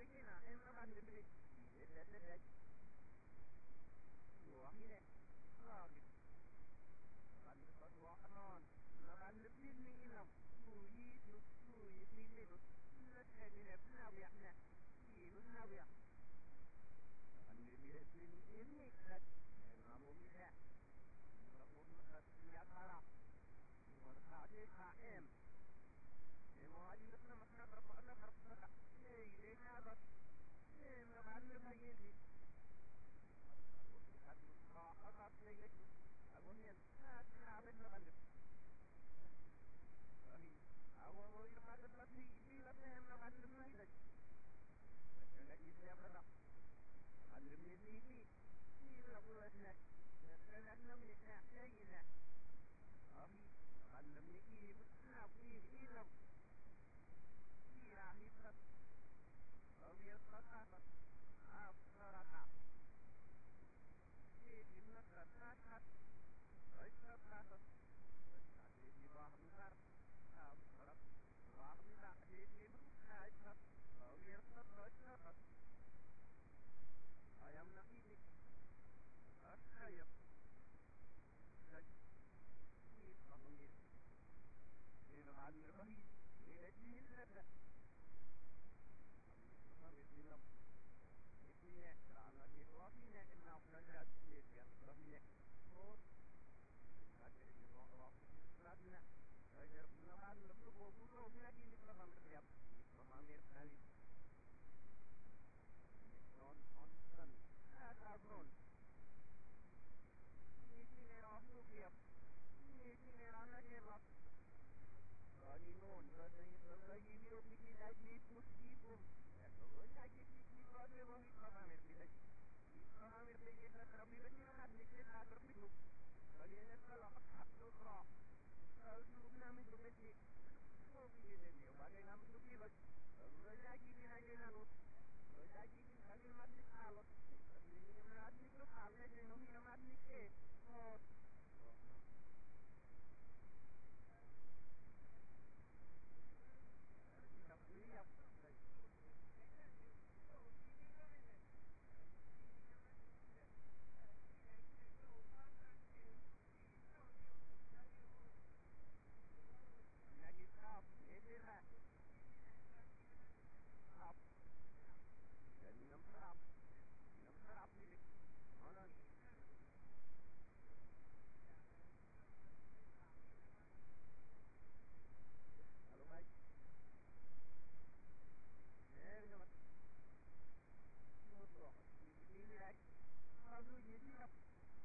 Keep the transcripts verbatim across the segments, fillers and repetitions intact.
Medina, en la banda de Medina, Wahine, Wahine, banda de Wahman, la banda de Medina, Uyi, Uyi, Medina, la Medina, Nabiana, Ibu Nabia, banda de Medina, Kat, Namu Mita, Namu Mata, Yatara, Warhade K M. Emojis na makna na makna eh ini apa eh mana lagi ni aku tak tahu apa lagi aku ni tak apa nak balik tapi awal awal itu pada pasti ini lah yang nak balik lagi kerana ini apa tak balik ni ini ini lah buat nak kerana nak ni nak lagi nak tapi balik ni ini nak ini ini lah يعني قد أو يتقاطع أفضلها كيف نتقاطع ويتقاطع ويتقاطع واحد نار أفضل واحد نار يجيب نايتها أو يتقاطع أيام نقيني أخيب لك كيف نقوم إنه عن الرهيب إلى الدين لك Islam ini kerana situasinya enam derajat yang lebih kurang ada di bawah Islamnya agar menahan lebih buruk lagi di dalam setiap memamir kali non konstan ada non ini orang siap ini orang kelak Bani non katanya lagi hidup di lagi musibum kalau lagi di bawah bawah memamir tidak memamir tidak tapi benar tidak ada hidup kalian kalau satu roh kalau nama itu mesti oh begini dia bagi nama itu kira kalau lagi di lagi lalu kalau lagi di lagi mati kalau ini mati itu kalau lagi ini mati ke oh lihat lagi stop ini lah stop dan enam stop enam stop ini mana halo baik eh teman motor ini lagi lalu jadi apa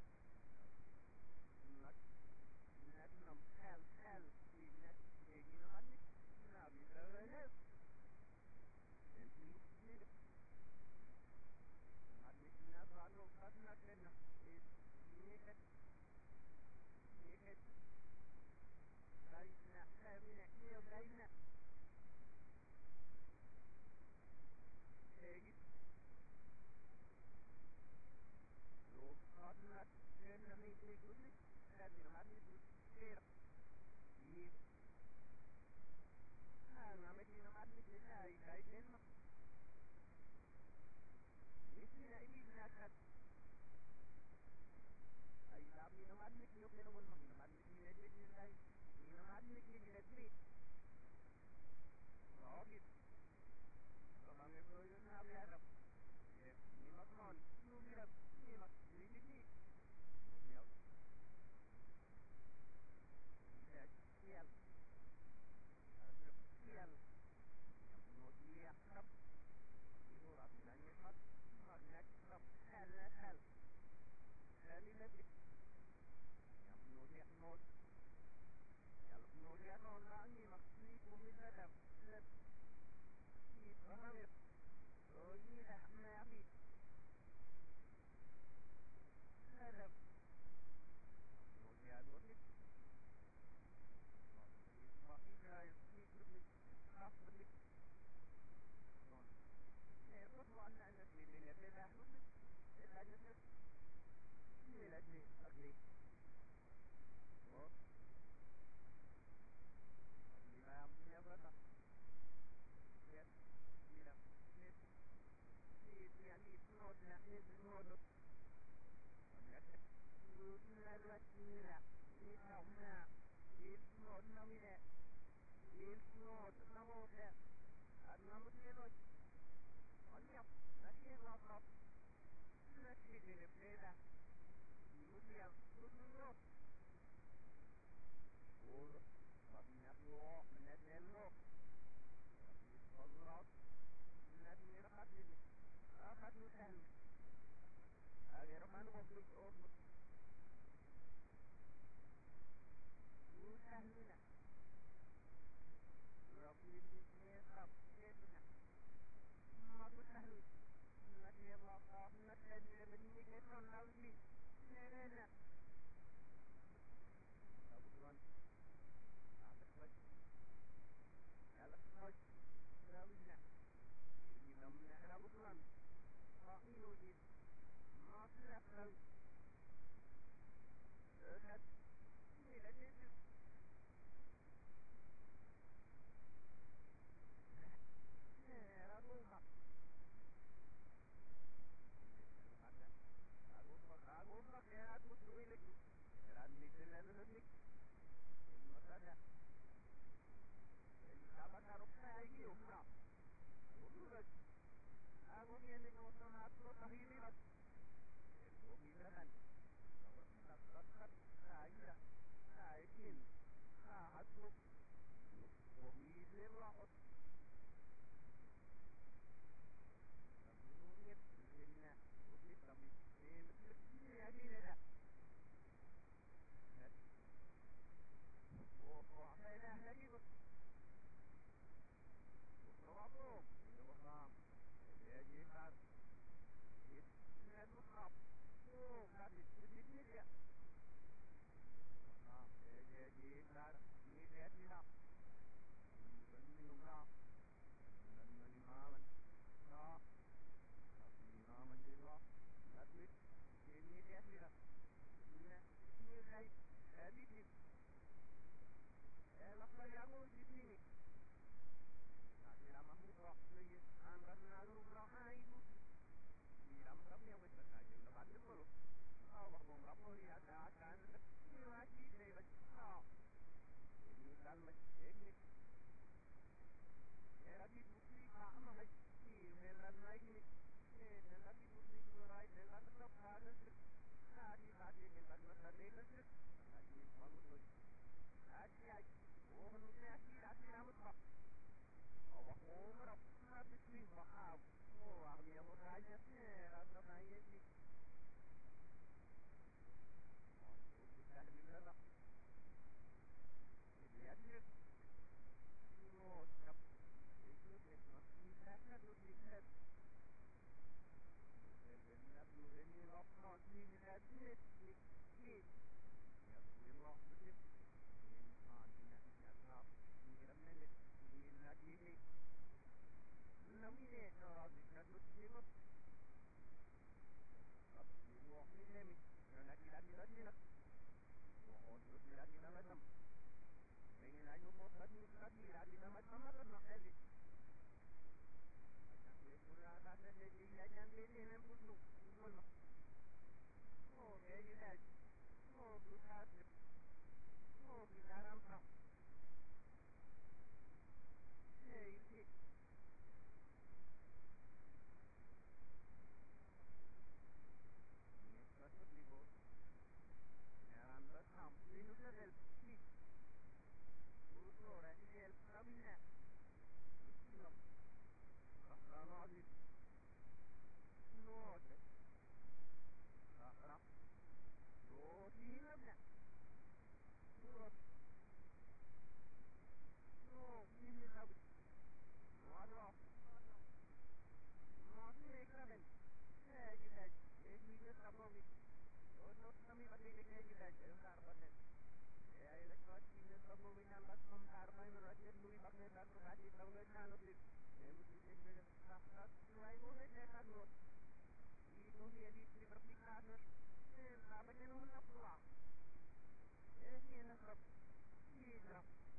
nak nak nam hell hell ini jadi nama ni nabi terus ini ini nabi nak kalau karena kena ini kan ini kan lainnya kami ni lainnyaEgi, lo karena kena ni ikut ni, dan hari itu kira, ini, ah, nama ni nama ni kita ini kena, ini ni ini nak, ay tapi nama ni kita kena pun nama ni kita ni kita ni nama ni kita ni, lagi. Orang itu yang nak biar, ni makan, ni biar, ni mak, ni ni, ni apa? Ni sial, ada sial, yang buat dia kerap, itu rasanya mat, matnya kerap, hal hal, hal ini lebih, yang buat dia not, yang buat dia not lagi mak, ni bumi sedap, sedap. Memamir, oh ini dah nabi. Ada, kemudian ini, masih kaya ini berli, apa berli? Eh, perempuan ada di sini, ada dah, ada ada, ini lagi, lagi. Oh, lima punya berapa? Lihat, lihat, lihat. Lattina, Nitamna, il Nord Namine, il Nord Namote, Anamutino, Anya, Nakila Hop, Nakini Peda, Lucia, Lucio, or Magnato, Netello, Rock, Natina Hatin, Ahatutan, Agerman of the old Lucanina, Rocky, Nera, Nera, Mabutan, Nakila Hop, Natina, Nikan, Navi, Nerena, Abuan, Abuan, Alakot, Ravina, Yamna, Abuan, Inuit, Masra, Erhat, Nilajit, Abuha, Abuha, Abuha, Abu Suilik, Radnik, Lebanik, Masada, Tabataruka, Yumna, Ururat, Abu Yenikosan, Atlo, Tahirirat, Omiran, Takat, Aira, Aikin, Atlo, Omizera, Abunit, Zina, Utami, in Yadina. Oh, Hena, Hadibu. Bravo, Yoham, Yajihar, it's Nedukap, oh, that is the Nidia. Yajihar, Nidia, Nunga, Nanimaman, Ra, Nanimaman, Dilla, Nadwit, Nidia, Nilai, Aditi, Elafayamu, Dini. Lama muka lagi amrat lalu berahai bu. Diram kami yang berkata lebat dulu. Awak mengrap lihat akan lagi lewat. Ah, ini kan ini. Ya lagi bukti sama lagi. Melan lagi. Eh, lagi bukti berai melan tetap harus. Hari hari kita berada lagi. Lagi malu tu. Hari hari. Oh, manusia hari hari rambut pak. Oh, merah, merah sih, wow. Oh, aku yang bertanya sih, rasa tanya sih. Oh, kita di mana? Lihat ni. Oh, siap. Itu itu, kita kan tu lihat. Benar tu ini lokal ni lihat ni. Ni. Ya, ni lokal ni. Ini ah, ni nak nak nak. Ni ramai ni. Ni lagi ni. Namine no dikadutimo abdimo minemi na kilati latina o tutti lati na matam mengi na yumo tati lati lati na matam na eli akan pura ta se ji ya jan de ne putu mono o e ji da o puta se o binaram pa ei ti Vivo, eran los campos del sí, Uso el camina, no, Rahranadi, no, Rahra, Rotina, no, no, Nimina, no, no, Nikraven, eh, you had, if we just above it. Untuk kami bagi kita jengar pada. Ya elektronik ini semua minat masam karma merajat lui pakai satu kali tahun lalu sih. Emu sih kita sahrat mulai mulai sehat loh. Itu dia di sini berpikir. Eh, apa yang mau nak pulang? Eh, ini nak Iya.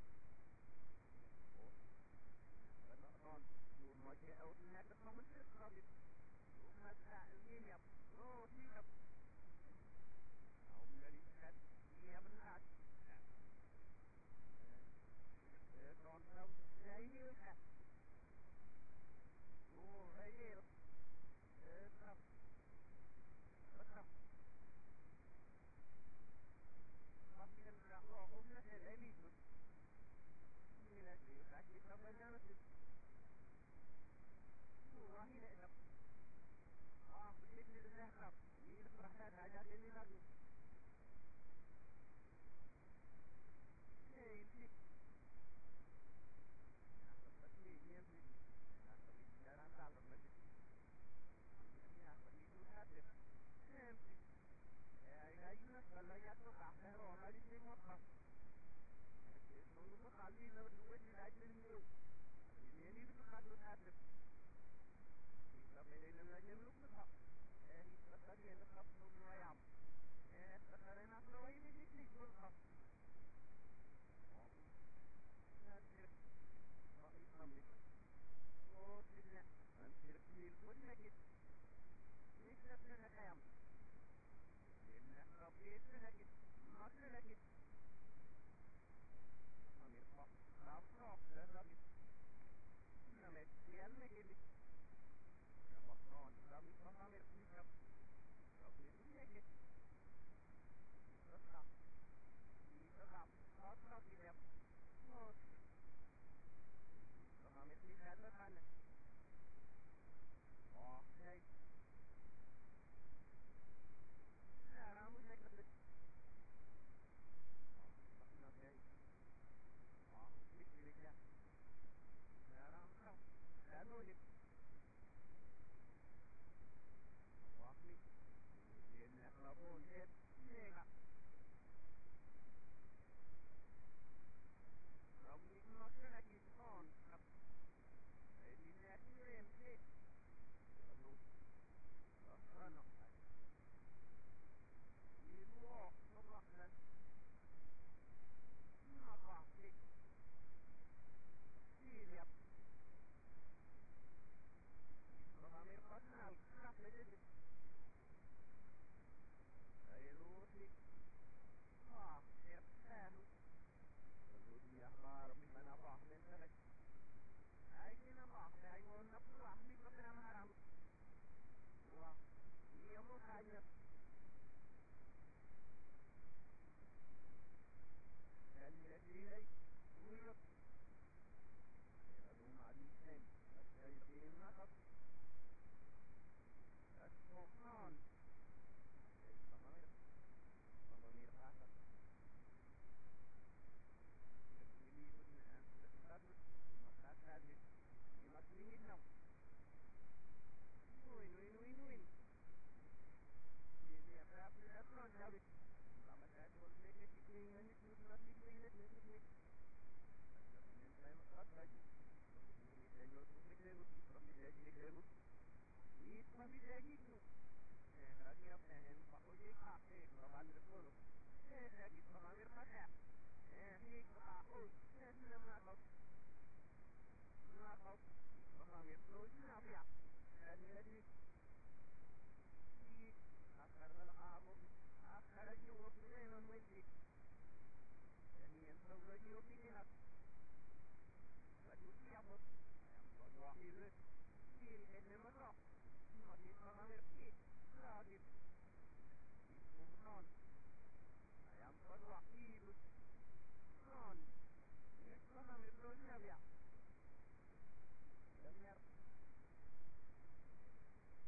Oh. Karena on, cuma dia outlet teman sekali. Cuma tak ini ya. Oh, siap. Kau dari set Alina wani lajin ne ne ni duk kadu hadis kita beden lajin lukta eh kita dia nak ayam eh sekarang nak lagi ni ni gulha nasir oh Islam ni oh tidak nasir kil pun lagi ni sekarang ayam ini rabit lagi masih lagi Amir Pak, laptop dan lagi nama sial lagi ni, nama non, kami Amir Sikap, kami lagi, tetap, tetap, tetap tidak, oh, kami tidak tahan, oh, hey, sekarang kita kerja, oh, tak hey. Miliknya, sekarang kau, lalu ni, waktu dia nak lapor dia, dia nak, kau ni masih lagi on, jadi dia kirim sih, lalu, apa nak, ibu, apa nak, apa sih? Siap. Kami pasal kerap lagi. Saya luti. Ah, siap kan. Lalu dia baru di mana bah menterek. Saya kena bah, saya mau nak pulang di kota haram. Wah, dia mau kaya. Dan dia tidak uyut. Adisen, dari sini nak Asmohan, Pamir, Pamir Hasan. Ini pun sekitar masyarakat di lima minit enam. Win, win, win, win. Ini apa apa apa jadi. Lama saya jual lagi ini ini sudah tiga minit ini. Ini saya masak lagi. Señor, me quedo, me quedo, y me quedo, eh, aquí en Paoye, ah, eh, para el pueblo, eh, aquí para ver para eh, aquí para hoy, eh, no me hago, no hago, para ver lo que no había, eh, ni le di, y acá la hago, acá la yo voy a no entrar, eh, ni en todo yo opinión, la yo llamo Wakil, wakil, ini merah. Wakil orang Amerik, lagi. Non, ayam pun wakil. Non, ini orang Amerik ya. Dengar.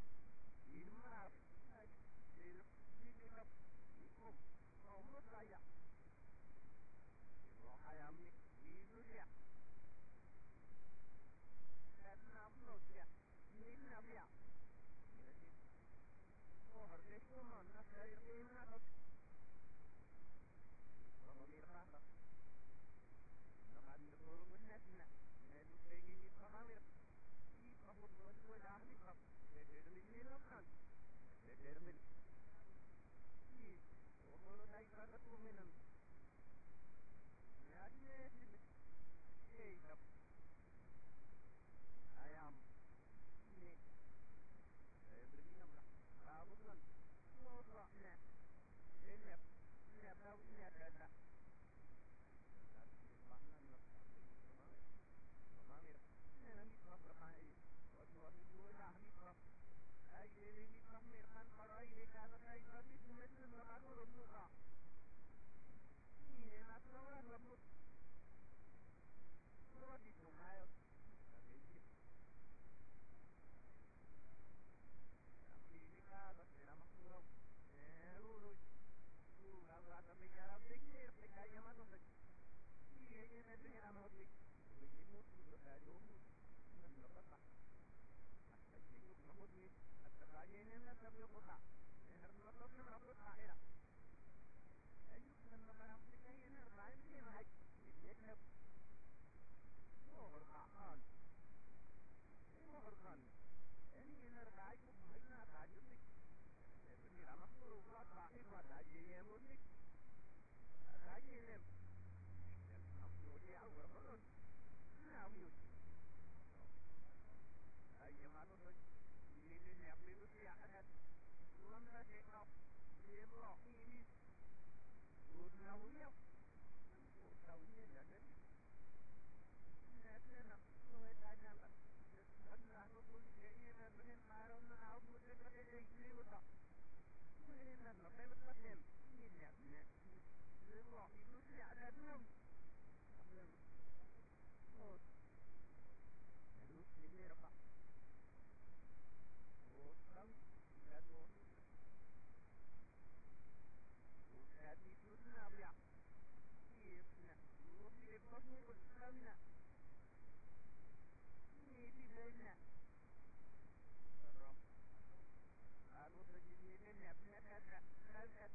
Turkan. Ini energai ku baikna tajutik. Seperti ramah guru buat pakai pada jilnya musik. Kajilnya. Aku dia berperut. Nah, yuk. Ayo malu tuh. Ini dia apa itu sih ada. Tuan kasih kau. Dia blok ini. Udah punya. Udah punya jadi. Nanti nak kau tanya lah. Karena aku pun kayaknya nanti malam nak aku pun ada jadi udah. Ini nanti lepas macam ini dia. Dia blok itu sih ada belum. Oh. Aduh, ini apa? Oh, tahu. Aduh. Udah itu nak ya. Iya, nak. Lu dia pasang pun tahu nak. Ini dia nak. Terus. Aku segini ni nak nak nak nak.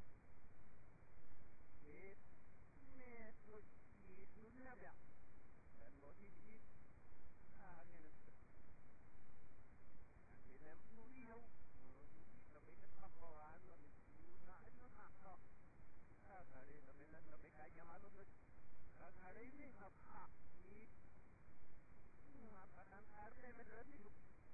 Eh, ni tu itu nak ya. Aduh, ini. Ah, ni nak. Ini mungkin. Tapi kenapa kau anu ni? Nak itu nak kau. Hari tapi nak tapi kaya malu tu. Hari ini apa? Ini apa kan harta berarti tu.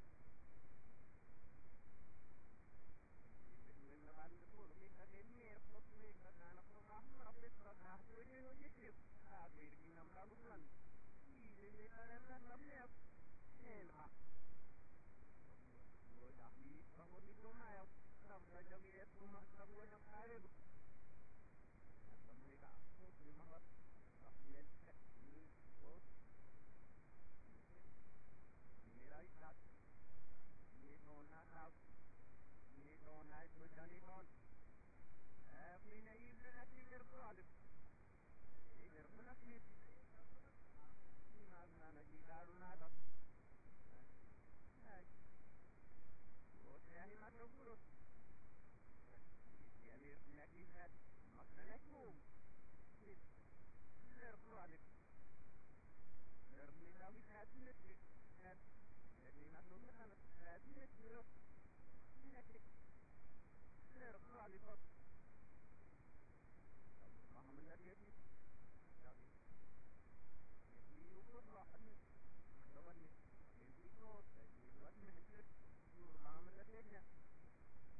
Ini lepas tu kita ini apa ni kita nak mahu apa kita tu ini lagi. Ah, ini enam ratus bulan. Ini ni kan namanya apa? Tapi kalau di rumah ya, sama jadi itu mah sama yang kaya. Mereka memang ini oh ini lagi kat ini nona tahu ini nona itu jadi non eh ini ini nanti berbuat ini berbuat ini mana lagi dalam ada oh saya ini masuk dulu ini lagi kat maksudnya aku berbuat Terminal hadis had jadi masuk kan hadis dulu ini terlalu lipot paham lagi ini jadi jadi ukur lah ini kawan ini ini kok jadi buat mehter nur paham lagi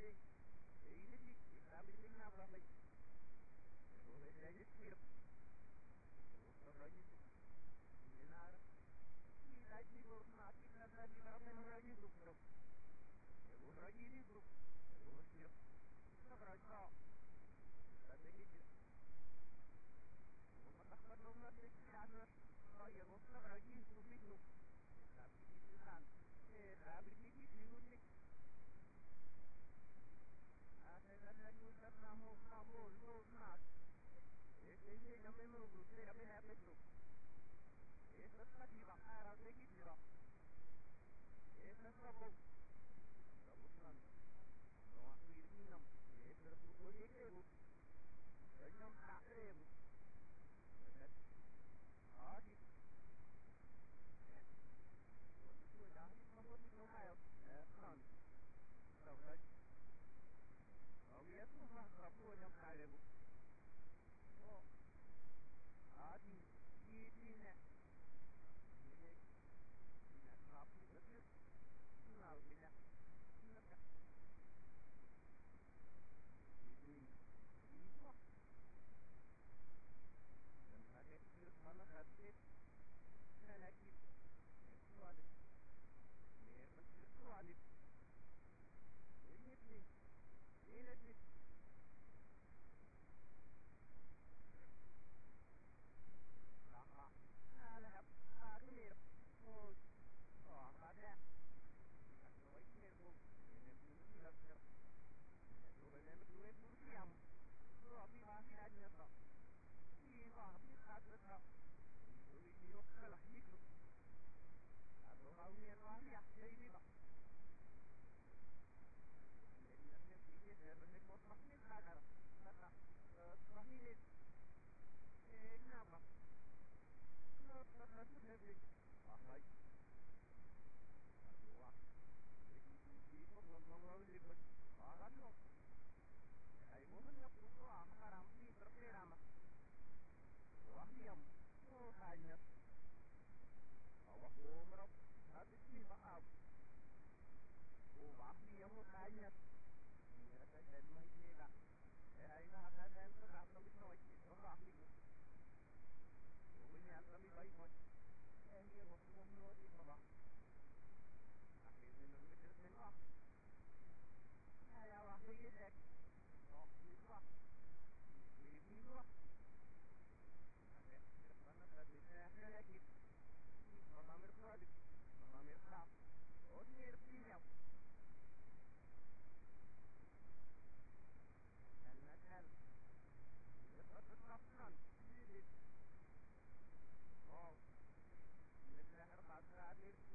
Gracias.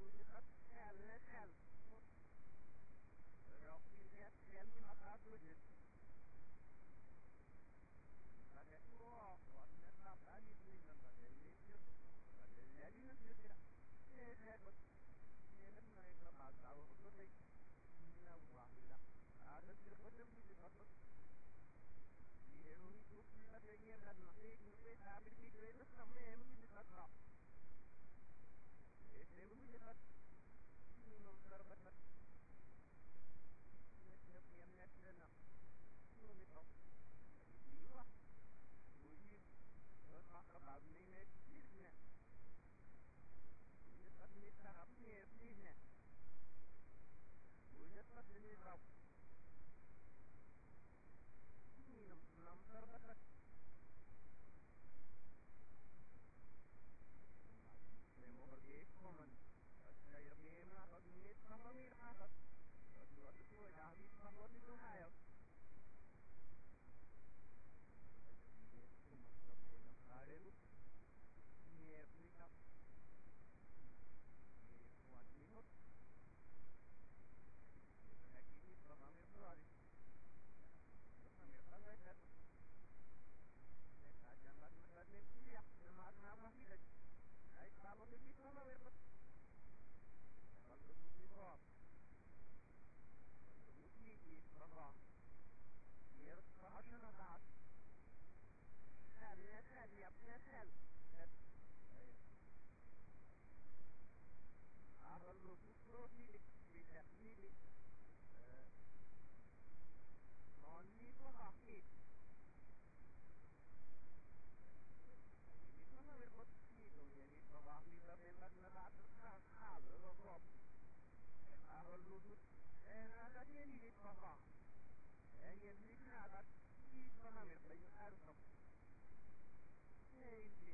Easy.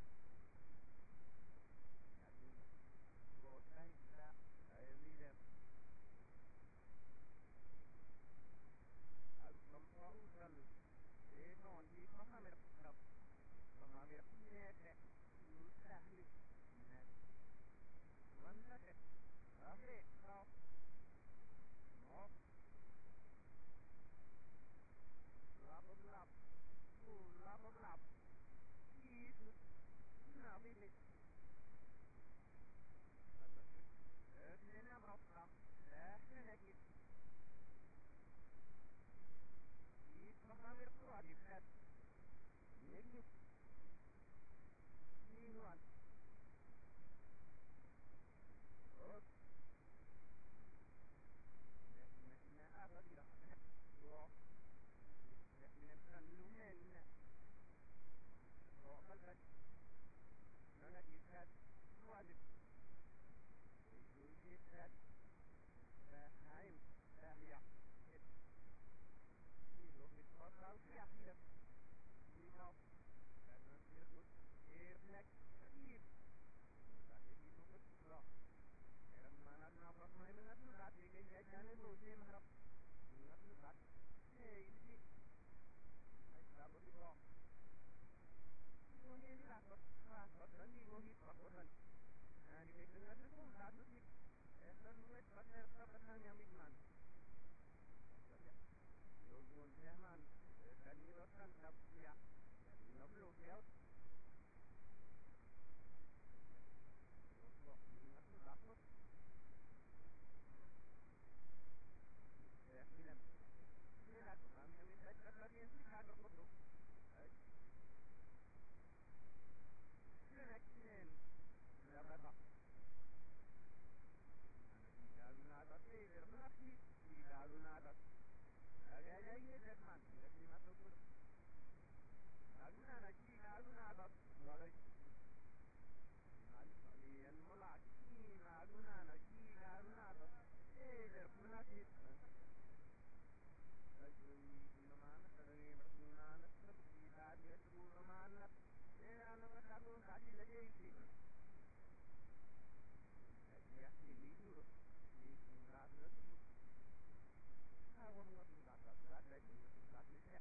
Vô tay ra. Đấy đi đẹp. Al-Sam'a'u Thế còn gì có hàm đẹp đập. Và hàm đẹp nhẹ đẹp. Nút ra đi. Nè. Vẫn ra đẹp. Đó đi. Đó. Đó. Lắp lắp. Ồ lắp lắp. Ít. Nào đi đi. Ötlerine bakalım. Dersine git. Git bakalım yapılar. Dikkat. Ne git? Neyin var? Hop. Ne ne ne apa dia? Yo. Ne ne kan lumen. Yo kalbat. Nana dikkat. Wajib. Dikkat. Fahim. Fahya. Hidup itu siapa? Hidup. Karena hidup. Hidup. Hidup. Tapi hidup itu. Mana nafas mai mengat mengat di jajan itu sih mengat mengat mengat. Eh ini. Saya baru itu. Ini ini lah. Ah, dan di bawah itu kan. Nah, di tengah itu satu sih. Eh, terus pada pada yang mikman. Logun zaman tadi rotan tapi ya. Nggak perlu dia. Kok ingat tuh takut. Ya, bilang. Bilang kami minta kata-kata yang sih ada foto. Selection. Berapa? Tidak ada sih, berapa sih? Tidak ada. Ada ini teman, jadi masuk. Ada lagi, ada. Ada. Kalian melaki, ada lagi, ada. Eh, berapa sih? Jadi mana sering berkenalan seperti tadi itu mana? Eh, anak aku tadi lagi sih. Ya, ini dulu. Ini nggak ada. Aku nggak suka suka lagi suka sih.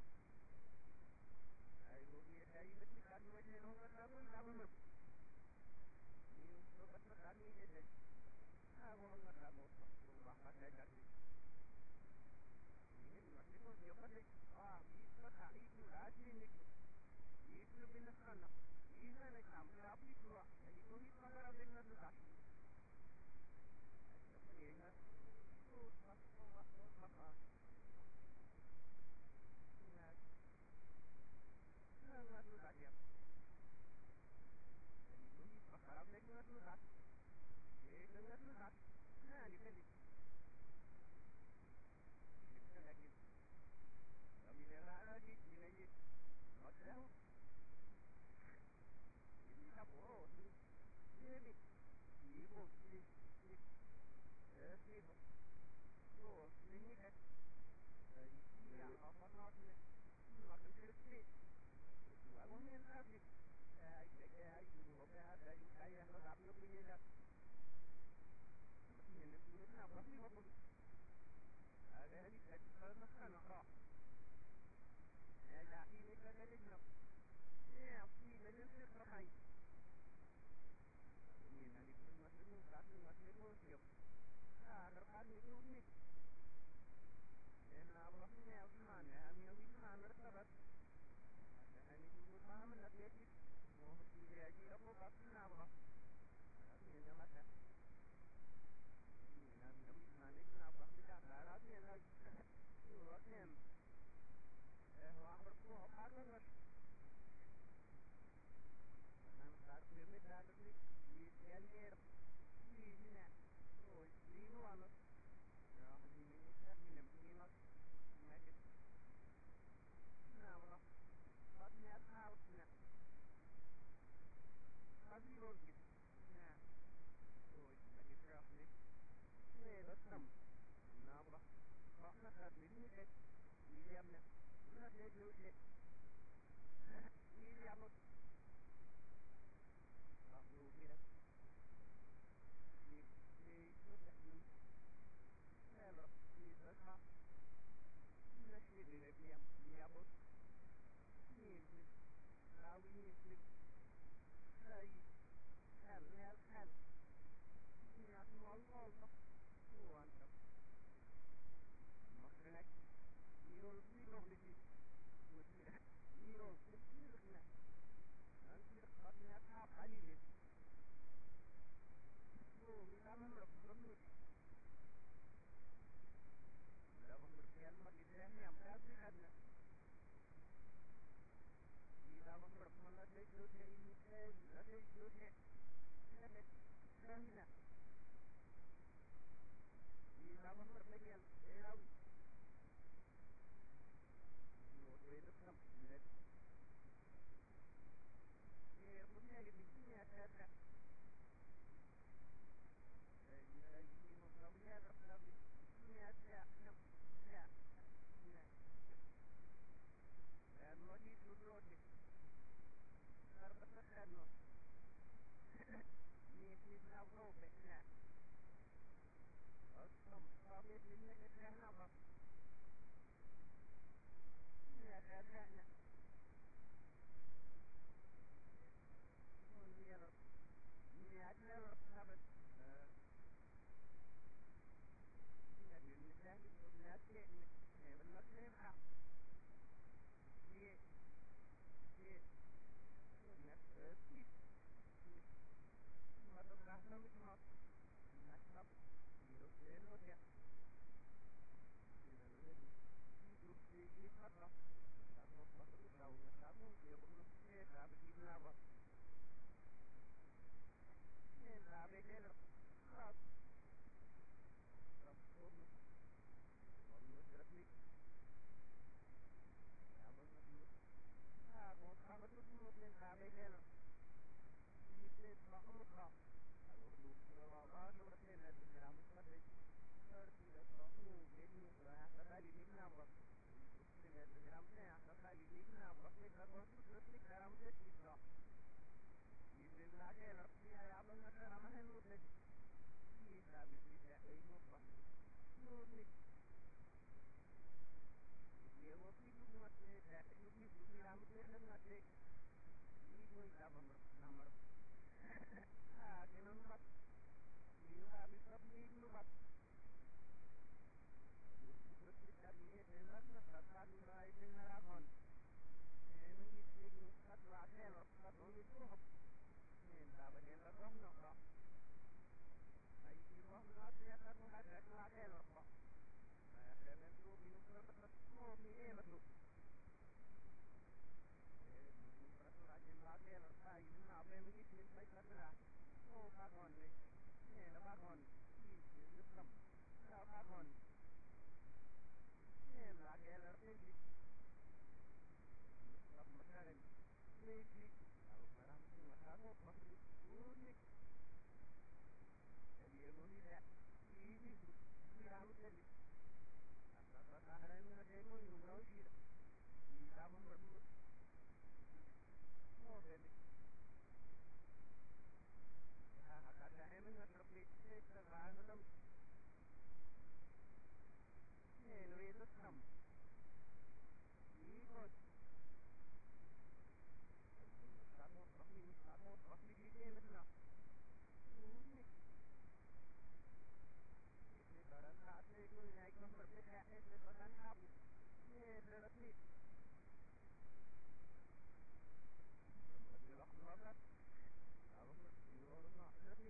Ayo dia dari dekat macam orang tahu tahu ber. Ini untuk berkat ini je. Aku nggak tahu rumah pada jadi. Ini masih pun siapa sih? Ah, itu tak itu lagi ni. Itu benar kan? Ini nak kamu apa itu? Itu ni sekarang benar tu tak? Ini oh, apa apa apa? Nah, sangat tu tak dia. Itu ni sekarang benar tu tak? Eh, benar tu tak? Nah, di sini. Di lagi. Kami dah lagi di lagi. Macam ini apa? Ini ibu ini eh ibu. Oh, ini kan. Ini apa nak ni? Makan sendiri. Aku ni nak ni. Eh, eh, ibu apa ada yang kaya nak ambil punya dah. Ini ni apa sih apa? Ada ni kalau makan nak. Eh, dah ini kan ada ni. Eh, ini macam tu ramai. Ini nanti pun masih pun satu masih pun siap. Ah, lepas itu ni. Eh, nama ni apa mana? Kami ni mana terus? Ada ni tu paham nak jadi. Oh, dia jadi apa pasti nama. Ini nama saya. Ini nama kami mana nama kita darah ni lah. Dua tem. Eh, wah berkuah apa kan? Satu demi satu ni di sini di sini. Oh, di mana? Ya, di sini saya di sini nak macam nama. Katanya tahu ni. Tapi lagi. Nah, oh, lagi kerah ni. Eh, betul. Nama. Kerana tadi ni kan, ini apa? Mana dia dulu ni? Ini apa? ngol ngol no wan ta makne irol irol liti irol irna anti qadna ta qalil so bilaman rabbun la bamr kiyal ma lidani am tabi adna ila bamr man la tay do tay ni tay la tay do tay Ramina ila bamr kiyal elawi no way the come net e bunne li binya tata e ni mo ramya rabbi binya tata ya ya and what is to do it arbata no ni ni na go be na asam sabe ni ne ke na ba ya tata na ni ya ni ya na sabe ya ni ni ya ni ya ke ni e ba ne ha Yeah, yeah, that's it. Mother Brahma is not, that's not, you don't say no, yeah. You know, you do see it, not up. That's not possible, so that's not be able to say that, but you never. And I be there, not, not for me. Or you just me. Aku kamu tu mungkin kami kan, ini bagus lah. Kalau tu kalau baru macam ni, dalam sekali, tidak tahu ini lah. Sekali ni nama, ini dalam ni, sekali ni nama. Kita baru terus ni dalam kita. Ini lagi lagi apa nak nama hendak ni? Kita bisa ini apa? Ni. Dia waktu itu buat saya, itu itu yang saya nak cek. Ini pun dalam nomor. Ah, kena buat. Ini habis apa ini buat? Seperti tadi saya nak katakan mulai dengan akon. Ini itu satu akal, satu itu. Ini dapat yang terang nak. Ini bukan saya tak ada akal. Saya tu minum pertama minum tu. Eh, minum pertama je lagi lepas ini apa yang ini saya kata. Oh, pakon ni. Eh, pakon. Ini lekam. Pakon. Eh, lagi lepas ini. Lekam macam ni. Ni. Kalau barang tu macam apa pasti ni. Jadi ini dah. Ini ini harus jadi. Karena ada yang menunggu dia, kita memperlu. Oh, jadi, ah, kata yang mengerti sekarang dalam, eh, lebih itu sam, ikut, satu profil, satu profil ini benar, ini. Sekarang saat itu naik memberbeda sekarang kamu ini berarti berarti waktu apa? Kamu berjuang berarti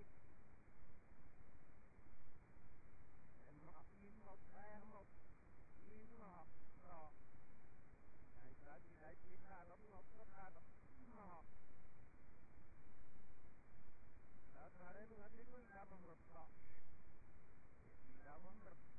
emak emak emak emak oh naik lagi naik kita emak kita emak sekarang nanti pun kamu berapa? Kamu berapa?